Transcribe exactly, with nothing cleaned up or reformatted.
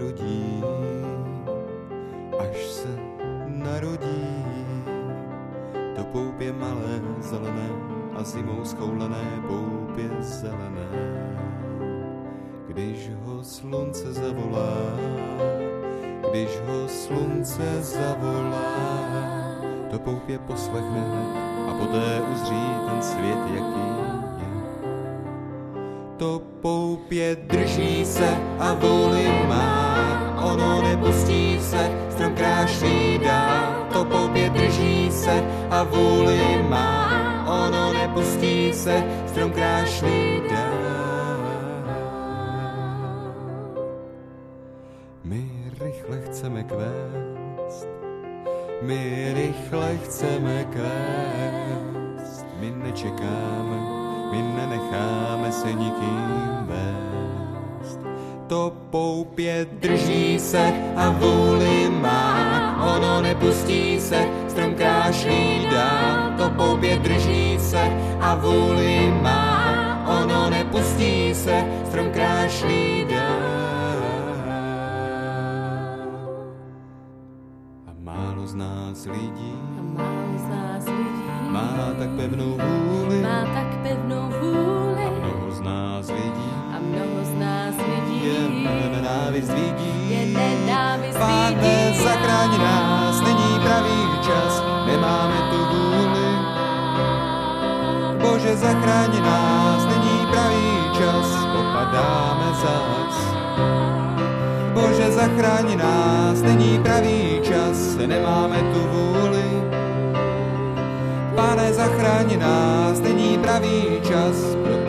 narodí, až se narodí. To poupě malé, zelené a zimou schoulené poupě zelené. Když ho slunce zavolá, když ho slunce zavolá, to poupě poslechne a poté uzří ten svět, jaký je. To poupě drží se a vůli má, ono nepustí se, strom krášlí dál. To poupě drží se a vůli má, ono nepustí se, strom krášlí dál. My rychle chceme kvést, my rychle chceme kvést, my nečekáme, my nenecháme se nikým vést. To poupě drží se a vůli má, ono nepustí se, strom krášlí dál. To poupě drží se a vůli má, ono nepustí se, strom krášlí dál. A málo z nás lidí, a málo z nás lidí má tak pevnou vůli, má tak pevnou vůli, a mnoho z nás lidí a mnoho z nás lidí je nenávist vidí. je nenávist Páne, vidí. zachraň nás, není pravý čas, nemáme tu vůli. Bože, zachraň nás, není pravý čas, popadáme zas. Bože, zachraň nás, není pravý čas, nemáme tu vůli. Pane, zachraň nás, není pravý čas,